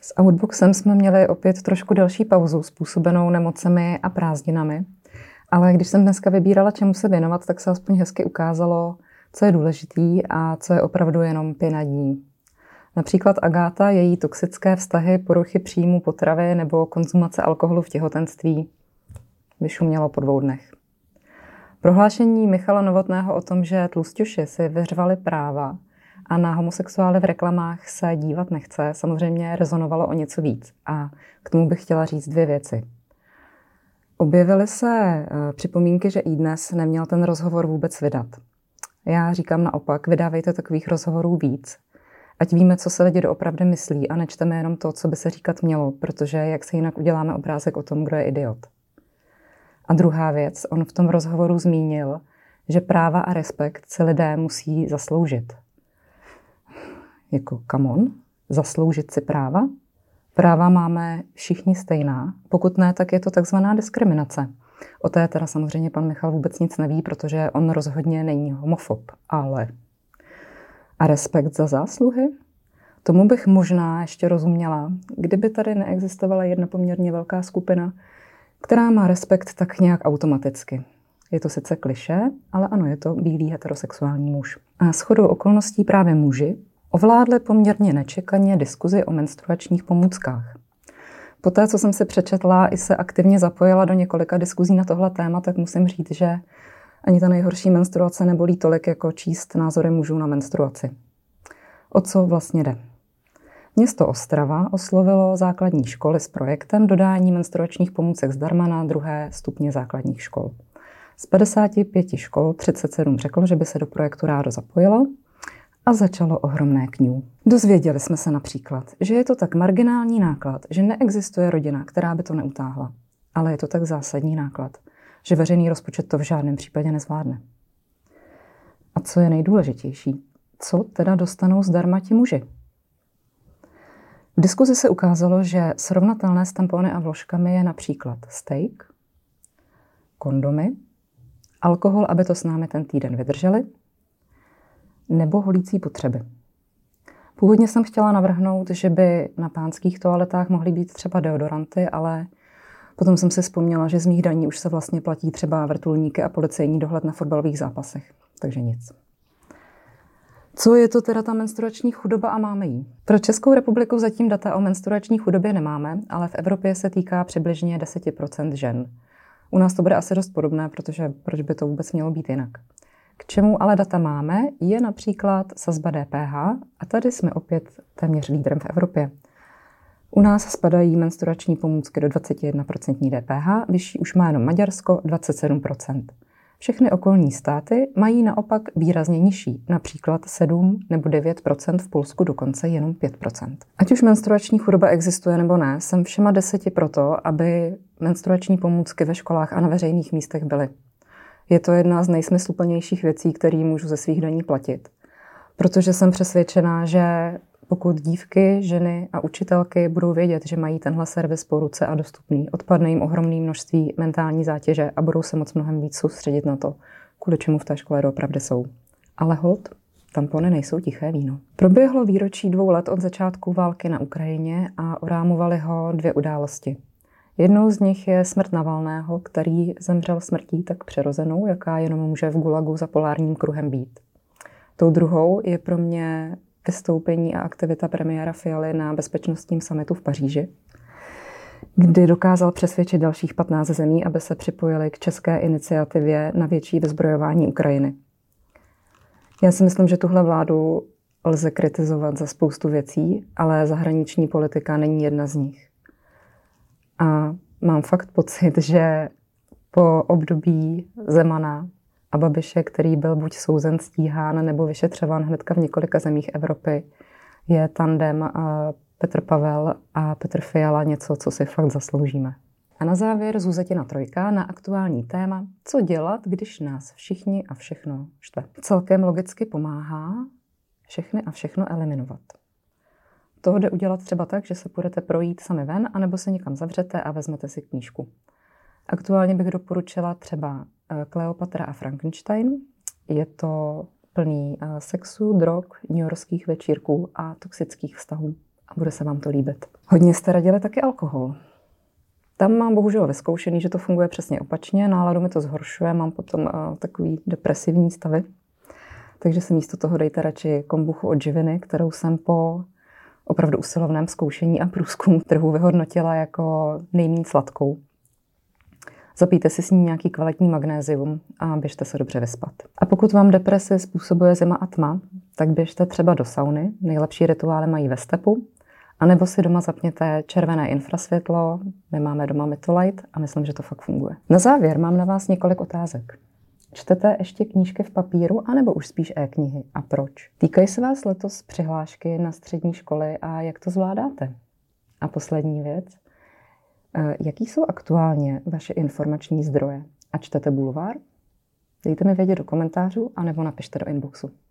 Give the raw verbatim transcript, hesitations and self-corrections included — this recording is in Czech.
S Outboxem jsme měli opět trošku delší pauzu způsobenou nemocemi a prázdninami, ale když jsem dneska vybírala, čemu se věnovat, tak se aspoň hezky ukázalo, co je důležitý a co je opravdu jenom pěna dní. Například Agáta, její toxické vztahy, poruchy příjmu potravy nebo konzumace alkoholu v těhotenství vyšumělo po dvou dnech. Prohlášení Michala Novotného o tom, že tlusťoši si vyřvali práva a na homosexuály v reklamách se dívat nechce, samozřejmě rezonovalo o něco víc. A k tomu bych chtěla říct dvě věci. Objevily se připomínky, že iDnes neměl ten rozhovor vůbec vydat. Já říkám naopak, vydávejte takových rozhovorů víc. Ať víme, co se lidi doopravdy myslí a nečteme jenom to, co by se říkat mělo, protože jak se jinak uděláme obrázek o tom, kdo je idiot. A druhá věc, on v tom rozhovoru zmínil, že práva a respekt si lidé musí zasloužit. Jako come on, zasloužit si práva? Práva máme všichni stejná, pokud ne, tak je to takzvaná diskriminace. O té teda samozřejmě pan Michal vůbec nic neví, protože on rozhodně není homofob, ale... A respekt za zásluhy? Tomu bych možná ještě rozuměla, kdyby tady neexistovala jedna poměrně velká skupina, která má respekt tak nějak automaticky. Je to sice klišé, ale ano, je to bílý heterosexuální muž. A shodou okolností právě muži ovládli poměrně nečekaně diskuzi o menstruačních pomůckách. Poté, co jsem si přečetla i se aktivně zapojila do několika diskuzí na tohle téma, tak musím říct, že ani ta nejhorší menstruace nebolí tolik, jako číst názory mužů na menstruaci. O co vlastně jde? Město Ostrava oslovilo základní školy s projektem dodání menstruačních pomůcek zdarma na druhé stupně základních škol. Z padesáti pěti škol třicet sedm řeklo, že by se do projektu rádo zapojilo a začalo ohromné kňú. Dozvěděli jsme se například, že je to tak marginální náklad, že neexistuje rodina, která by to neutáhla. Ale je to tak zásadní náklad, že veřejný rozpočet to v žádném případě nezvládne. A co je nejdůležitější? Co teda dostanou zdarma ti muži? V diskuzi se ukázalo, že srovnatelné s tampony a vložkami je například steak, kondomy, alkohol, aby to s námi ten týden vydrželi, nebo holící potřeby. Původně jsem chtěla navrhnout, že by na pánských toaletách mohly být třeba deodoranty, ale potom jsem si vzpomněla, že z mých daní už se vlastně platí třeba vrtulníky a policejní dohled na fotbalových zápasech. Takže nic. Co je to teda ta menstruační chudoba a máme ji? Pro Českou republiku zatím data o menstruační chudobě nemáme, ale v Evropě se týká přibližně deset procent žen. U nás to bude asi dost podobné, protože proč by to vůbec mělo být jinak? K čemu ale data máme, je například sazba D P H a tady jsme opět téměř lídrem v Evropě. U nás spadají menstruační pomůcky do dvacet jedna procent D P H, vyšší už má jenom Maďarsko dvacet sedm procent. Všechny okolní státy mají naopak výrazně nižší, například sedm nebo devět procent, v Polsku dokonce jenom pět procent. Ať už menstruační chudoba existuje nebo ne, jsem všema deseti proto, aby menstruační pomůcky ve školách a na veřejných místech byly. Je to jedna z nejsmysluplnějších věcí, které můžu ze svých daní platit. Protože jsem přesvědčená, že pokud dívky, ženy a učitelky budou vědět, že mají tenhle servis po ruce a dostupný, odpadne jim ohromné množství mentální zátěže a budou se moc mnohem víc soustředit na to, kvůli čemu v té škole doopravdy jsou. Ale holt, tampony nejsou tiché víno. Proběhlo výročí dvou let od začátku války na Ukrajině a orámovaly ho dvě události. Jednou z nich je smrt Navalného, který zemřel smrtí tak přirozenou, jaká jenom může v gulagu za polárním kruhem být. Tou druhou je pro mě vystoupení a aktivita premiéra Fialy na bezpečnostním summitu v Paříži, kdy dokázal přesvědčit dalších patnáct zemí, aby se připojili k české iniciativě na větší vyzbrojování Ukrajiny. Já si myslím, že tuhle vládu lze kritizovat za spoustu věcí, ale zahraniční politika není jedna z nich. A mám fakt pocit, že po období Zemana a Babiše, který byl buď souzen, stíhán nebo vyšetřován hnedka v několika zemích Evropy, je tandem Petr Pavel a Petr Fiala něco, co si fakt zasloužíme. A na závěr Zuzetina trojka na aktuální téma, co dělat, když nás všichni a všechno štve. Celkem logicky pomáhá všechny a všechno eliminovat. To jde udělat třeba tak, že se půjdete projít sami ven, anebo se někam zavřete a vezmete si knížku. Aktuálně bych doporučila třeba Kleopatra a Frankenstein. Je to plný sexu, drog, newyorských večírků a toxických vztahů. a bude se vám to líbit. Hodně jste radili taky alkohol. Tam mám bohužel vyzkoušený, že to funguje přesně opačně, náladu mi to zhoršuje, mám potom uh, takový depresivní stavy. Takže si místo toho dejte radši kombuchu od živiny, kterou jsem po opravdu usilovném zkoušení a průzkumu trhu vyhodnotila jako nejméně sladkou. Zapijte si s ní nějaký kvalitní magnézium a běžte se dobře vyspat. A pokud vám depresi způsobuje zima a tma, tak běžte třeba do sauny. Nejlepší rituály mají ve stepu. A nebo si doma zapněte červené infrasvětlo. My máme doma Mytolight a myslím, že to fakt funguje. Na závěr mám na vás několik otázek. Čtete ještě knížky v papíru, anebo už spíš e-knihy? A proč? Týkají se vás letos přihlášky na střední školy a jak to zvládáte? A poslední věc. Jaký jsou aktuálně vaše informační zdroje? A čtete bulvár? Dejte mi vědět do komentářů, anebo napište do inboxu.